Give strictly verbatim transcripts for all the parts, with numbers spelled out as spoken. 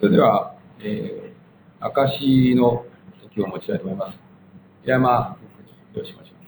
それでは、えー、証の時を持ちたいと思います。平山よろしくお願いします。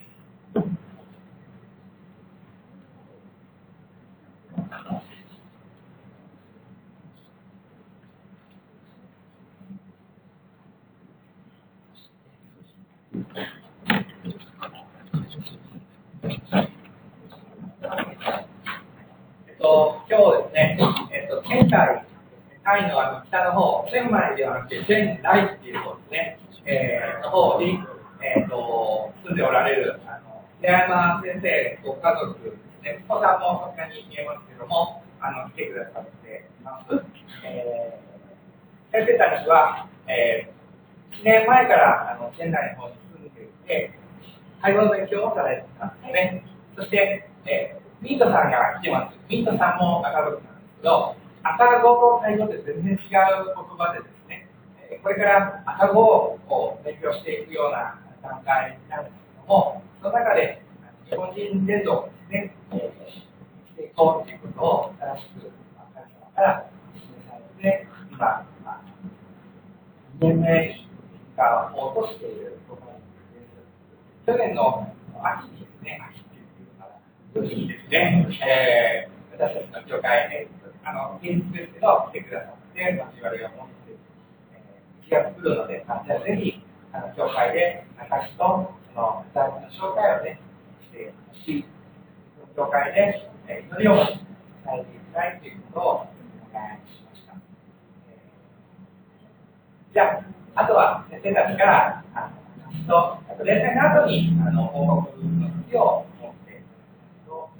えっと、今日ですね、えっと、仙台、タイのあの北の方、チェンマイではなくて、仙台っていう方ですね、えー、の方に、えっと、住んでおられる、あの、平山先生ご家族ですね、息子さんもさすがに見えますけども、あの、来てくださっています。えー、先生たちは、えー、いちねんまえからあの仙台の方に住んでいて、会話の勉強をされてたんですね。そして、えーミントさんが来てます。ミントさんも赤族なんですけど、赤語とタイ語って全然違う言葉でですね、これから赤語を勉強していくような段階なんですけども、その中で日本人伝統をですね、えー、していこうということを正しく神様から示されて、今、まあ、にねんめがを落としているところです。去年の秋にですね、秋っていうのかな、時にですね、えー、私たちの教会で、あの、現実ですけど、来てくださって、交わりを持って、えー、気が作るので、あじゃあぜひ、あの、教会で、証と、その、具体的な紹介をね、してほしい。教会で、えー、祈りを伝えていきたいということをお願いしました。えー、じゃあ、あとは先生たちから、あの、と、あと例年の後に、あの、報告の時を持っていくと、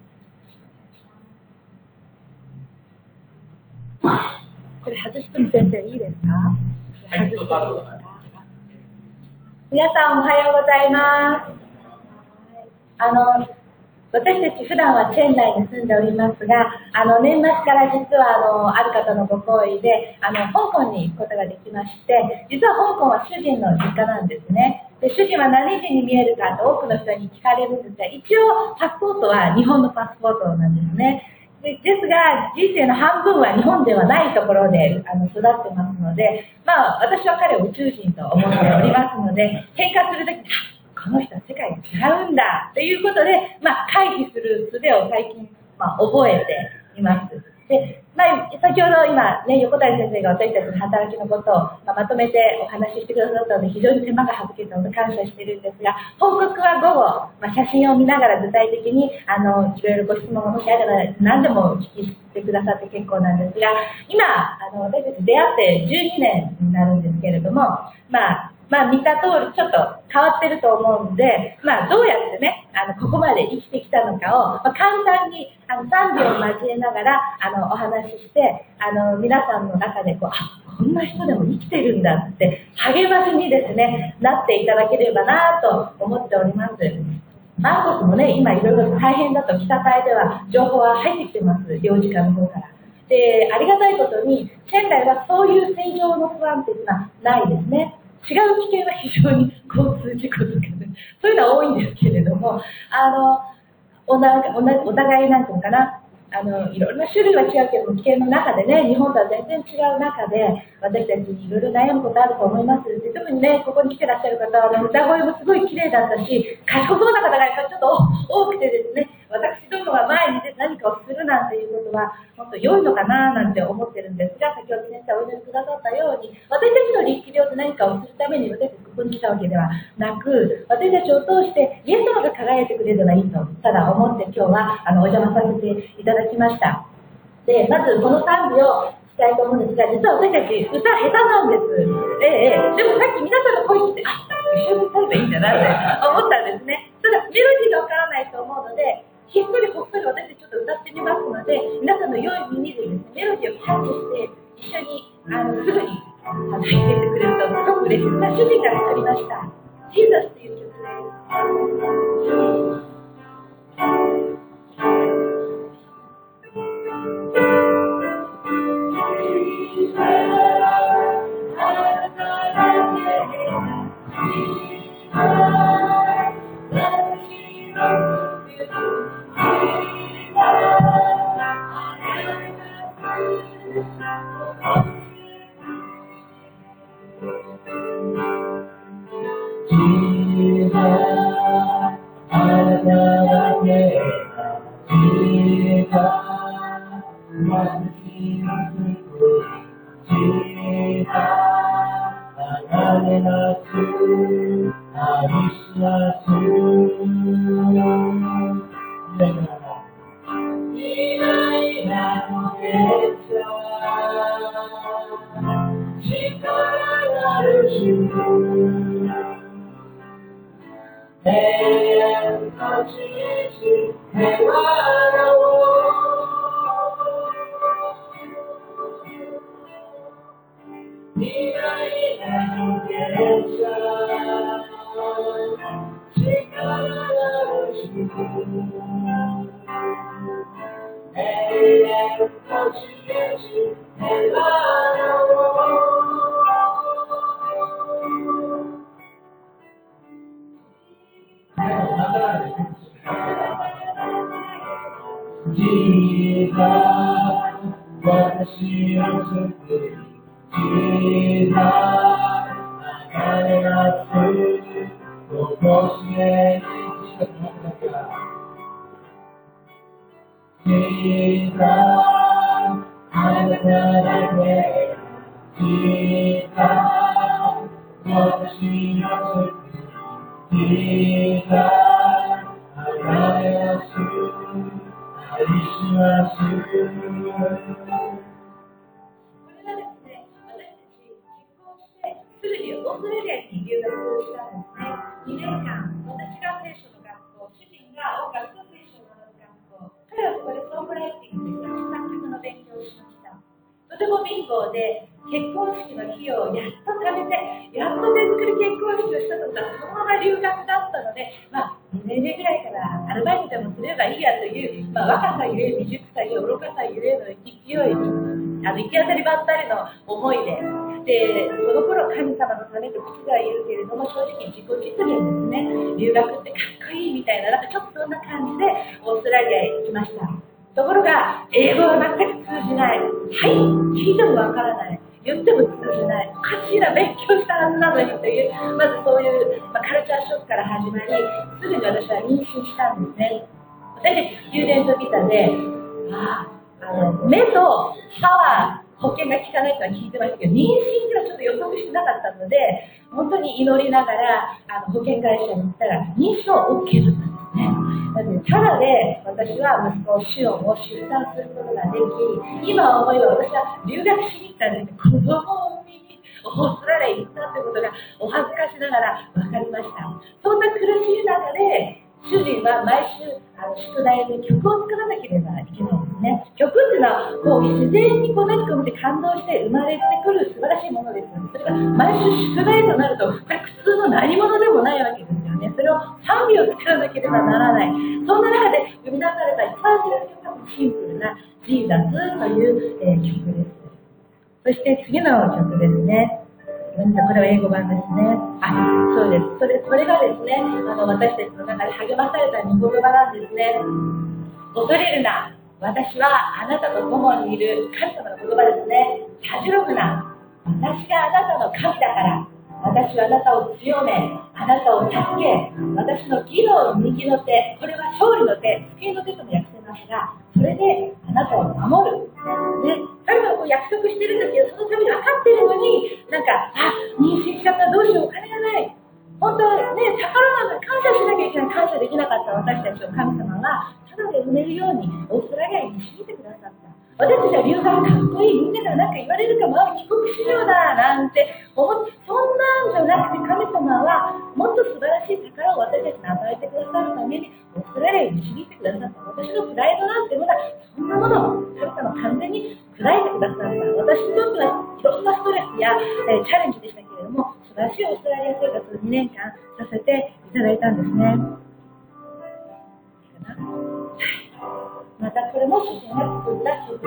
これ外してみ先生いいですか？ はい、どうぞ。 皆さんおはようございます。あの私たち普段はチェン内に住んでおりますが、あの年末から実はあのある方のご好意であの香港に行くことができまして、実は香港は主人の実家なんですね。で主人は何人に見えるかと多くの人に聞かれるんですが、一応パスポートは日本のパスポートなんですね。でですが人生の半分は日本ではないところであの育ってますので、まあ私は彼を宇宙人と思っておりますので、変化するときこの人は世界が違うんだということで、まあ、回避する術を最近、まあ、覚えています。で、まあ、先ほど今、ね、横谷先生が私たちの働きのことを、まあ、まとめてお話ししてくださったので非常に手間が省けたので感謝しているんですが、報告は午後、まあ、写真を見ながら具体的にあのいろいろご質問がもしあれば何でもお聞きしてくださって結構なんですが、今あの私たち出会ってじゅうにねんになるんですけれども、まあまあ、見た通りちょっと変わってると思うので、まあ、どうやってねあのここまで生きてきたのかを、まあ、簡単にあの賛美を交えながらあのお話しして、あの皆さんの中でこうあこんな人でも生きてるんだって励ましにですねなっていただければなと思っております。マーコスもね今いろいろ大変だと北海では情報は入ってきてます、領事館の方から。でありがたいことに仙台はそういう正常の不安っていうのはないですね。違う危険は非常に交通事故とかね、そういうのは多いんですけれども、あのおなおなお互いなんていうのかな、あのいろんな種類は違うけども危険の中でね、日本とは全然違う中で私たちにいろいろ悩むことあると思います。で特にねここに来てらっしゃる方は、ね、歌声もすごい綺麗だったし賢そうな方がやっぱりちょっと多くてですね、私どもが前に出て何かをするなんていうことは本当良いのかななんて思ってるんですが、先ほど先生お祈りくださったように私たちの力量で何かをするために私たちここに来たわけではなく、私たちを通してイエス様が輝いてくれればいいとただ思って今日はあのお邪魔させていただきました。でまずこの賛美をしたいと思うんですが、実は私たち歌下手なんです。ええ、でもさっき皆さんの声聞いてあ一緒に歌えばいいんだなって思ったんですね。ただメロディーがわからないと思うのでひっそりほっそり私ちょっと歌ってみますので、皆さんの良い耳でですね、メロディーをキャッチして一緒にあのすぐにあの入ってってくれるとすごく嬉しいです。主人が作りました。ジーザスという曲です。 シオンを出産することができ、今思えば私は留学しに行ったんですけど、子供を産みにオーストラリアに行ったということがお恥ずかしながら分かりました。そんな苦しい中で、主人は毎週あの宿題で曲を作らなければいけないんですね。曲っていうのはこう自然にこう何かを見て感動して生まれてくる素晴らしいものですので、それが毎週宿題となると、これ普通の何者でもないわけですよね。それを賛美を作らなければならない。そんな中で生み出された一番知られる曲がシンプルなジーザスという、えー、曲です。そして次の曲ですね。これは英語版ですね。あ、そうです。それ、それがですね、あの私たちの中で励まされた御言葉なんですね。恐れるな。私はあなたと共にいる。神様の言葉ですね。たじろぐな。私があなたの神だから。私はあなたを強め、あなたを助け、私の義の右の手、これは勝利の手、救いの手とも訳せますが、それであなたを守る。ね、彼はこう約束してるんですけど、そのために分かってるのに、なんか、あ、妊娠しちゃった、どうしよう、お金がない。本当はね、宝なんだ、感謝しなきゃいけない、感謝できなかった私たちを神様は、ただで産めるように、オーストラリアに導いてくださった。私たちは留学かっこいい、みんなから何か言われるかも、帰国しようだなんて思って、そんなんじゃなくて神様はもっと素晴らしい宝を私たちに与えてくださるためにオーストラリアに導いてくださった。私のプライドなんてものはそんなものを神様完全に砕いてくださった。私にとってはいろんなストレスや、えー、チャレンジでしたけれども、素晴らしいオーストラリア生活をにねんかんさせていただいたんですね。またこれも主人が作った曲です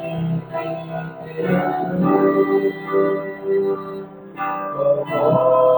。Oh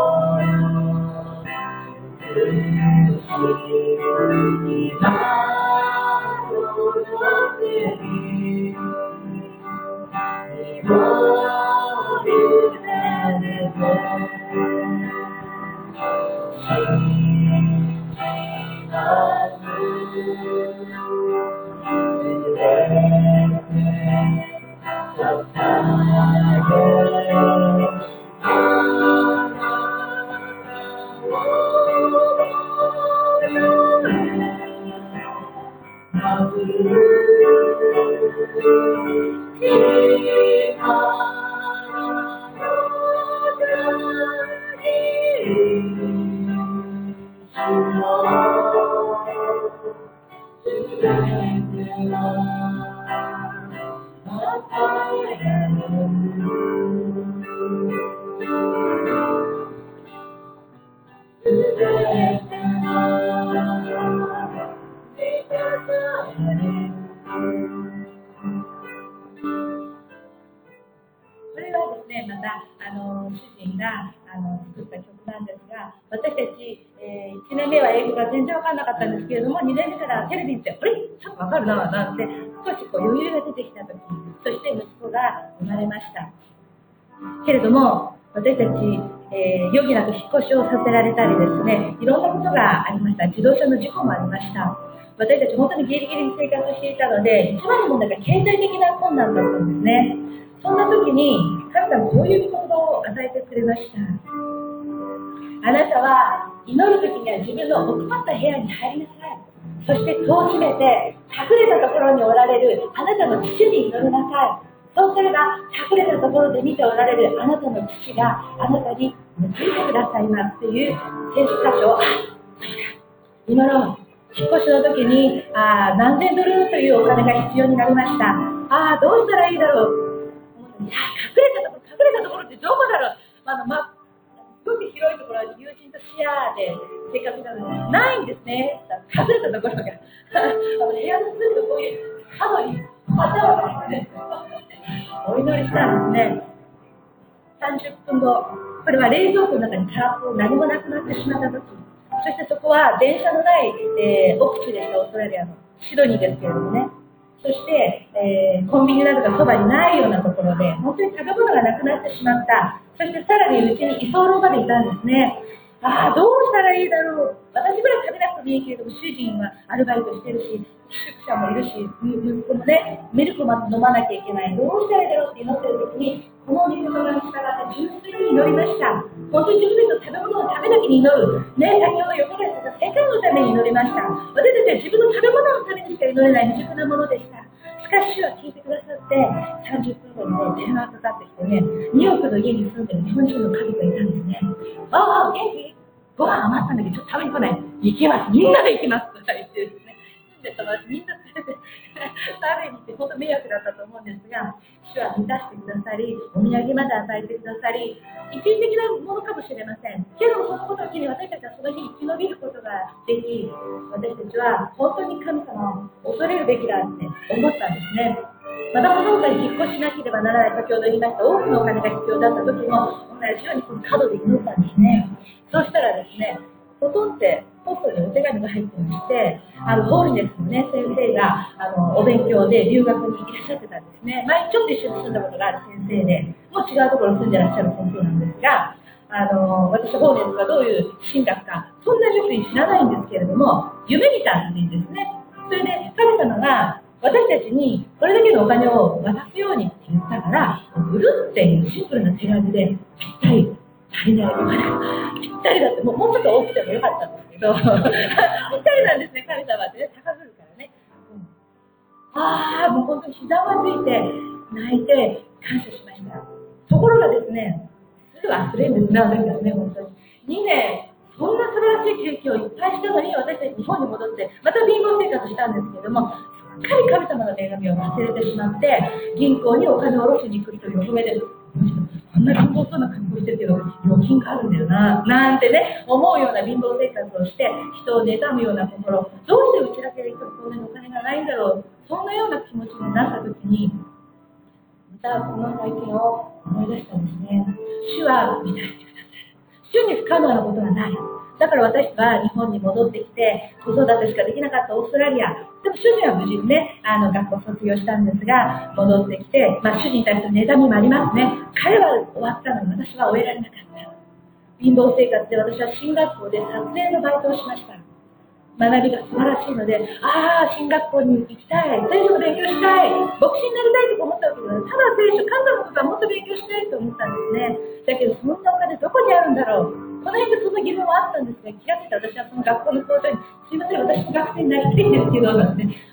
全然分かんなかったんですけれども、にねんめからテレビ見て、あれちょっと分かるななんて少しこう余裕が出てきた時、そして息子が生まれました。けれども私たち、えー、余儀なく引っ越しをさせられたりですね、いろんなことがありました。自動車の事故もありました。私たち本当にギリギリに生活していたので、一番の問題が経済的な困難だったんですね。そんな時に神様はこういう言葉を与えてくれました。あなたは祈る時には自分の奥まった部屋に入りなさい。そして戸を閉めて隠れたところにおられるあなたの父に祈りなさい。そうすれば隠れたところで見ておられるあなたの父があなたに報いてくださいますという聖書箇所を、あ、そうだ、祈ろう。引っ越しの時にあ何千ドルというお金が必要になりました。ああ、どうしたらいいだろう。いや、隠れたところ、隠れたところってどこだろう。あの、ますごく広いところは友人とシェアで生活なのでないんですね。隠れたところがあの部屋の隅のこういう角にまたはですねお祈りしたんですね。さんじゅっぷんご、これは冷蔵庫の中に空っぽ何もなくなってしまった時、そしてそこは電車のない、えー、奥地でした。オーストラリアのシドニーですけれどもね。そして、えー、コンビニなどがそばにないようなところで本当に食べ物がなくなってしまった。そしてさらにうちに居候までいたんですね。ああ、どうしたらいいだろう。私ぐらい食べなくてもいいけれども、主人はアルバイトしてるし、宿舎もいるし、息子もね、ミルクも飲まなきゃいけない。どうしたらいいだろうって祈ってる時に、この御言葉に従って純粋に祈りました。本当に自分たちの食べ物のためだけに祈る。ね、先ほど横でした世界のために祈りました。私たちは自分の食べ物のためにしか祈れない未熟なものでした。しかし主は聞いてくださって、さんじゅっぷんごにね、電話がかかってきてね、におくの家に住んでる日本人の家族がいたんですね。ああ、元気？ご飯余ったんだけど、ちょっと食べに来ない？行きます。みんなで行きます。とか言ってですね。住んでたのはみんな連れて食べに行って、本当迷惑だったと思うんですが、主は満たしてくださり、お土産まで与えてくださり、一時的なものかもしれません。けどそのことを機に私たちはその日生き延びることができ、私たちは本当に神様を恐れるべきだって思ったんですね。またこの他に引っ越しなければならない、先ほど言いました多くのお金が必要だった時も同じようにこの角で祈ったんですね。そうしたらですね、ポトンってポストにお手紙が入ってまして、あのホーリネスの、ね、先生があのお勉強で留学にいらっしゃってたんですね。前ちょっと一緒に住んだことがある先生で、もう違うところに住んでらっしゃる先生なんですが、あの私ホーリネスがどういう神学かそんなによく知らないんですけれども、夢見たんですね。それで神様が私たちにこれだけのお金を渡すようにって言ったから、売るっていうシンプルな手紙でぴったり足りないお金がぴったりだって、もう、もうちょっと多くてもよかったんですけどぴったりなんですね、神様ってね、高ぶるからね、うん、ああ、もう本当に膝をついて泣いて感謝しました。ところがですね、すぐ忘れるんですね、私たちね、本当ににねんそんな素晴らしい経験をいっぱいしたのに、私たち日本に戻ってまた貧乏生活したんですけども、すっかり神様の恵みを忘れてしまって、銀行にお金を下ろしに来るというお褒めです。こんな貧乏そうな格好してるけど預金があるんだよななんてね思うような貧乏生活をして、人を妬むような心、どうしてうちだけでこんなにお金がないんだろう、そんなような気持ちになった時に、またこの体験を思い出したんですね。主は満たしてください。主に不可能なことはない。だから私は日本に戻ってきて、子育てしかできなかったオーストラリア、でも主人は無事にね、あの学校卒業したんですが、戻ってきて、まあ、主人に対する妬みもありますね。彼は終わったのに私は終えられなかった。貧乏生活で私は進学校で撮影のバイトをしました。学びが素晴らしいので、ああ、進学校に行きたい、聖書を勉強したい、牧師になりたいと思ったわけです。ただ聖書、神様のことはもっと勉強したいと思ったんですね。だけど、そんなお金どこにあるんだろう。この辺でその疑問はあったんですが、気がついて私はその学校の校長に、すいません、私も学生になりたいんですけど、なんて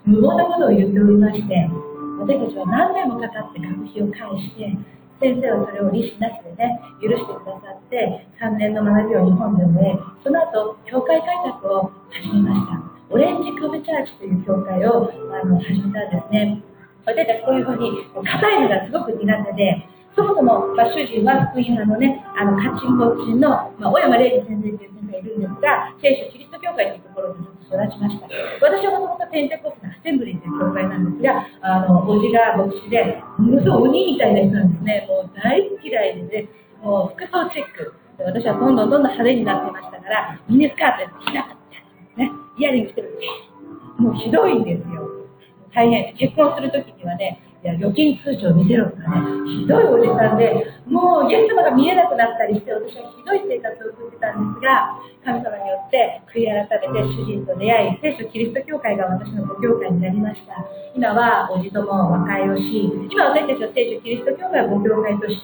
無謀なことを言っておりまして、私たちは何年もかかって学費を返して、先生はそれを利子なしでね、許してくださって、さんねんの学びを日本で終え、その後、教会開拓を始めました。オレンジクーブチャーチという教会をあの始めたんですね。私たちこういうふうに硬いのがすごく苦手で、そもそも、まあ、主人は福音派のね、あの、カチンコチンの、まあ、小山玲二先生という先生がいるんですが、聖書キリスト教会というところに育ちました。私はもともとペンテコステのアセンブリーという教会なんですが、あの、おじが牧師で、ものすごい鬼みたいな人なんですね。もう大嫌いでね、もう服装チェック。で私はどんどんどんどん派手になってましたから、ミニスカートで着なかった。ね、イヤリングしてるんで、もうひどいんですよ。大変。結婚するときにはね、いや預金通帳見せろとかね、ひどいおじさんで、もうイエス様が見えなくなったりして、私はひどい生活を送ってたんですが、神様によって悔い改めて主人と出会い、聖書キリスト教会が私のご教会になりました。今はおじとも和解をし、今私たちは聖書キリスト教会ご教会として、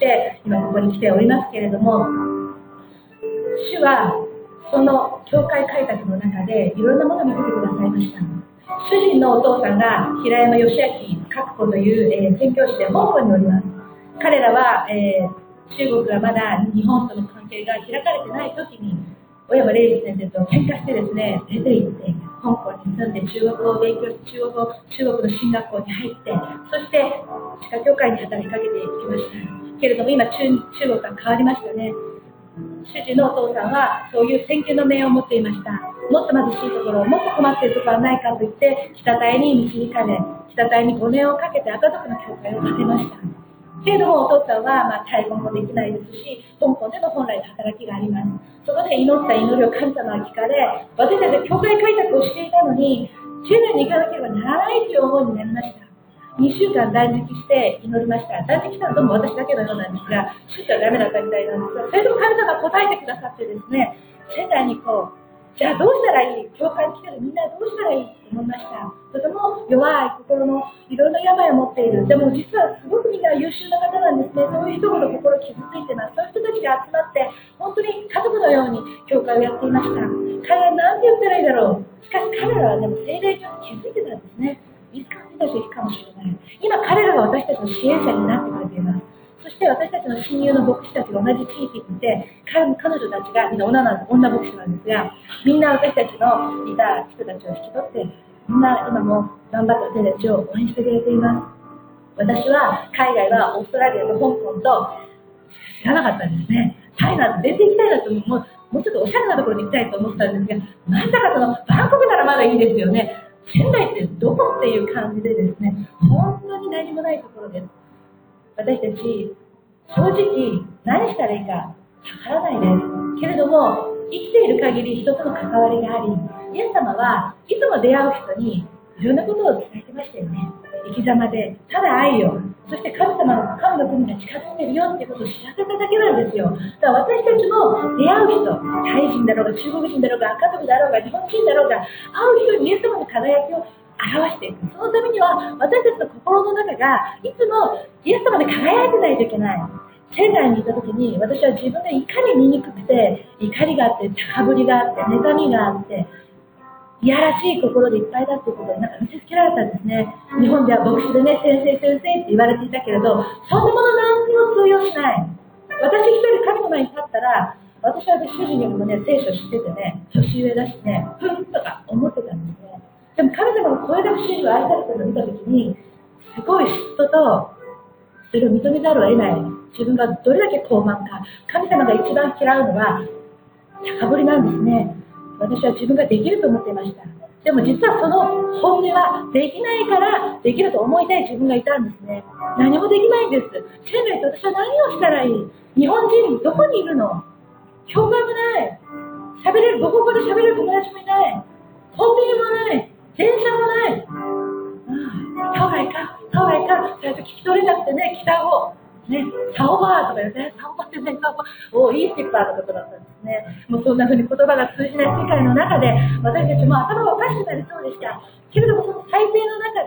今ここに来ておりますけれども、主はその教会開拓の中でいろんなものを見せてくださいました。主人のお父さんが平山義明覚子という、えー、宣教師で香港におります。彼らは、えー、中国がまだ日本との関係が開かれてない時に小山玲二先生と喧嘩してですね、出て行って香港に住んで中国語を勉強し、中国語中国の進学校に入って、そして地下教会に働きかけていきましたけれども、今 中, 中国が変わりましたね。主人のお父さんはそういう先見の明を持っていました。もっと貧しいところ、もっと困っているところはないかと言って北田に導かれ、北田にごねんをかけて赤族の教会を建てました。けれどもお父さんは、まあ、タイ語もできないですし、香港での本来の働きがあります。そこで祈った祈りを神様が聞かれ、私たちは教会開拓をしていたのにチェナに行かなければならないという思いになりました。にしゅうかん断食して祈りました。断食したのはどうも私だけのようなんですが、宗教はダメだったみたいなんですが、それでも神様が答えてくださってですね、チェナにこう、じゃあどうしたらいい？教会に来てるみんなどうしたらいいと思いました。とても弱い心のいろんな病を持っている。でも実はすごくみんな優秀な方なんですね。そういう人ほど心を傷ついてます。そういう人たちが集まって、本当に家族のように教会をやっていました。彼らなんて言ったらいいだろう。しかし彼らはでも聖霊上に気づいてたんですね。いつか私たちが行くかもしれない。今彼らが私たちの支援者になってくれています。そして私たちの親友の牧師たちが同じ地域にいて、彼女たちがみんな 女, なん女牧師なんですが、みんな私たちのいた人たちを引き取って、みんな今も頑張って私たちを応援してくれています。私は海外はオーストラリアと香港と知らなかったんですね。タイなんて出て行きたいなと、もう、もうちょっとおしゃれなところに行きたいと思ってたんですが、まさかそのバンコクならまだいいですよね。仙台ってどこっていう感じでですね、本当に何もないところです。私たち、正直何したらいいかわからないです。けれども、生きている限り人との関わりがあり、イエス様はいつも出会う人にいろんなことを伝えてましたよね。生き様で、ただ愛を、そして神様の神の国が近づいているよっていうことを知らせただけなんですよ。だから私たちも出会う人、タイ人だろうが中国人だろうが赤族だろうが日本人だろうが、会う人にイエス様の輝きを表していく。そのためには私たちの心の中がいつもイエス様で輝いてないといけない。仙台にいた時に私は自分がいかに醜くて怒りがあって高ぶりがあって妬みがあっていやらしい心でいっぱいだっていうことをなんか見せつけられたんですね。日本では牧師でね、先生先生って言われていたけれど、そんなもの何にも通用しない。私一人神の前に立ったら、私は主人よりもね、聖書知っててね、年上だしね、ふんとか思ってたんですね。でも神様がこれだけ主人を愛されてるのを見たときに、すごい嫉妬と、それを認めざるを得ない。自分がどれだけ高慢か。神様が一番嫌うのは、高ぶりなんですね。私は自分ができると思っていました。でも実はその本音はできないからできると思いたい自分がいたんですね。何もできないんです。仙台と私は何をしたらいい？日本人どこにいるの？教会もない。喋れる、母国語で喋れる友達もいない。コンビニもない。電車もない。ああ、ハワイか、ハワイか。最初聞き取れなくてね、北語。ね、サオバーとかですね、サオバーってね、サオバー、おいいステッパーのことだったんですね。もうそんな風に言葉が通じない世界の中で、私たちも頭がおかしくなりそうでした。けれどもその最低の中で、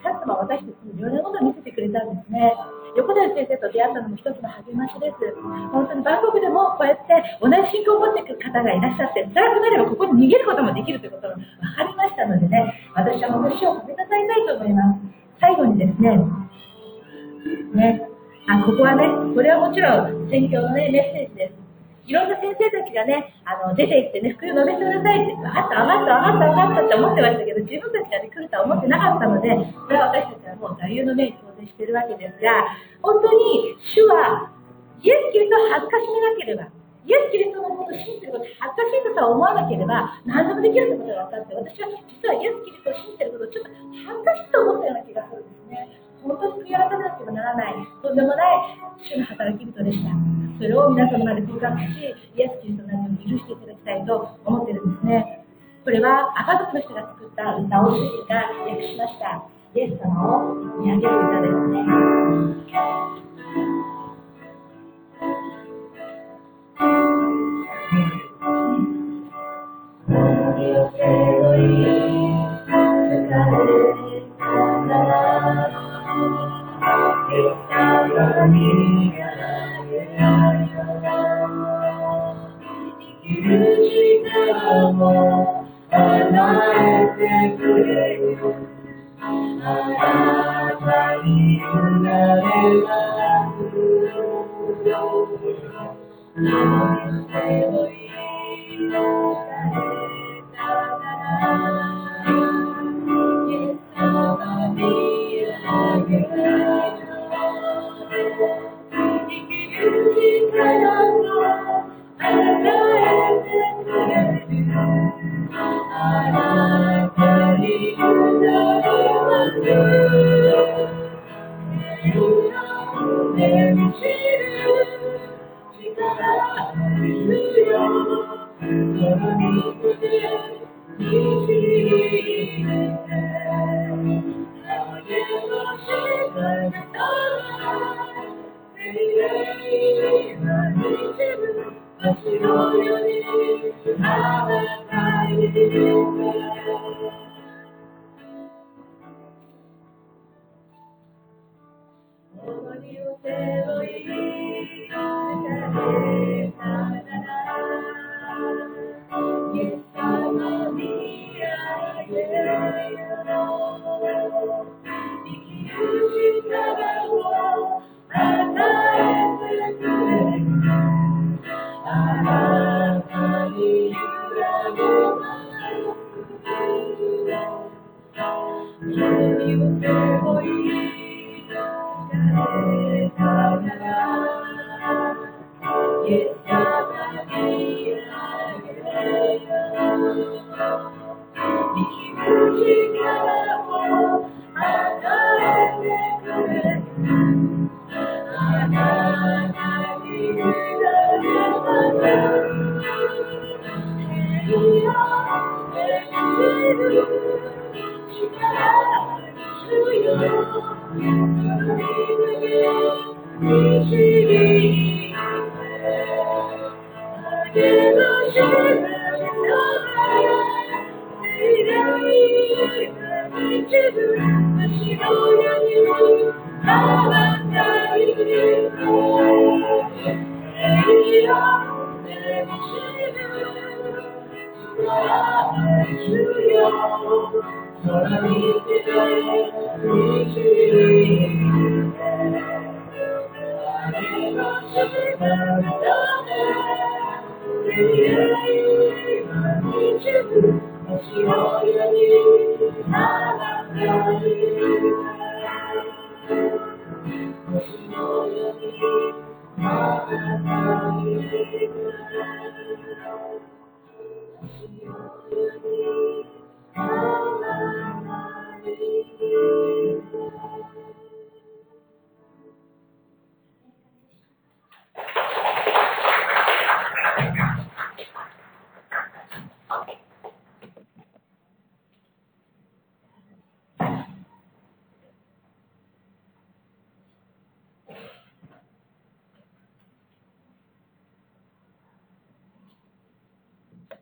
神様は私たちにいろんなことを見せてくれたんですね。横田先生と出会ったのも一つの励ましです。本当にバンコクでもこうやって同じ信仰を持っている方がいらっしゃって、辛くなればここに逃げることもできるということが分かりましたのでね、私は本当に主を褒めたたえたいと思います。最後にですね、ね、あ、ここはね、これはもちろん宣教の、ね、メッセージです。いろんな先生たちがね、あの出て行ってね、福音を述べてくださいって、あったあがったあがったあがったって思ってましたけど、自分たちが、ね、来るとは思ってなかったので、それは私たちはもう座右の銘に当然しているわけですが、本当に主はイエス・キリストを恥ずかしめなければ、イエス・キリストのことを信じていることを恥ずかしいとは思わなければ何でもできるということが分かって、私は実はイエス・キリストを信じていることをちょっと恥ずかしいと思ったような気がするんですね。本当に悔い改めなければならない、とんでもない主の働き人でした。それを皆様まで告白し、イエス・キリストの名に許していただきたいと思っているんですね。これは赤族の人が作った歌を主人が訳しました。イエス様を見上げる歌ですね。